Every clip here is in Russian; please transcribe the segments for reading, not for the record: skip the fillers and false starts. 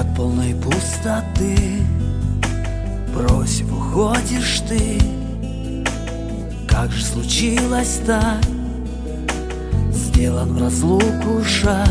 Взгляд полной пустоты, бросив, уходишь ты. Как же случилось так? Сделан в разлуку шаг,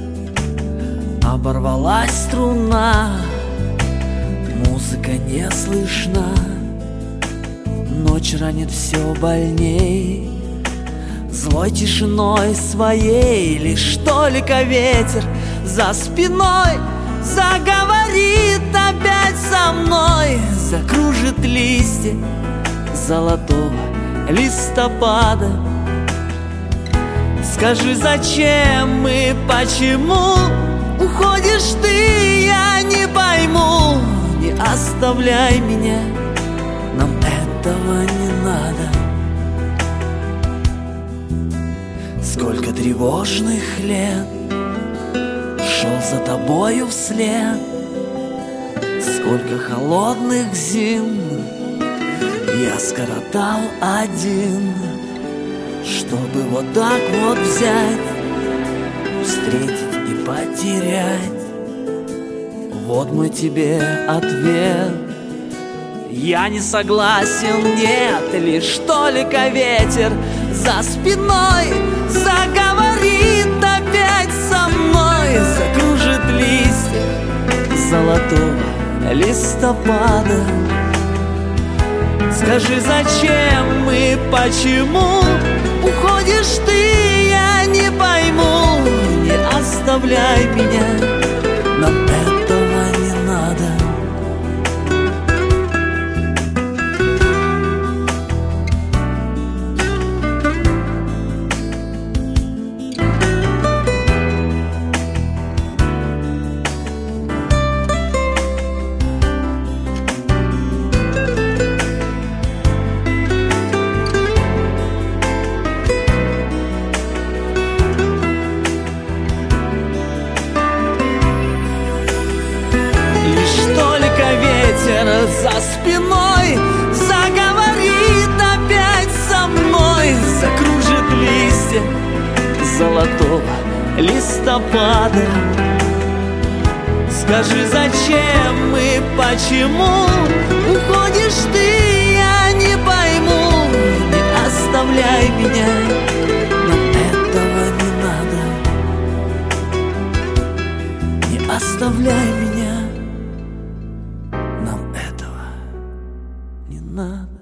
оборвалась струна, музыка не слышна. Ночь ранит все больней, злой тишиной своей. Лишь только ветер за спиной заговорит опять со мной, закружит листья золотого листопада. Скажи, зачем и почему уходишь ты, я не пойму. Не оставляй меня, нам этого не надо. Сколько тревожных лет шел за тобою вслед, сколько холодных зим я скоротал один, чтобы вот так вот взять, встретить и потерять. Вот мой тебе ответ. Я не согласен, нет, лишь только ветер за спиной заговорит опять со мной, закружит листья золотого листопада. Скажи, зачем и почему уходишь ты, я не пойму. Не оставляй меня, нам этого не надо. За спиной заговорит опять со мной, закружит листья золотого листопада. Скажи, зачем и почему уходишь ты, я не пойму. Не оставляй меня, нам этого не надо. Не оставляй меня, нам этого не надо.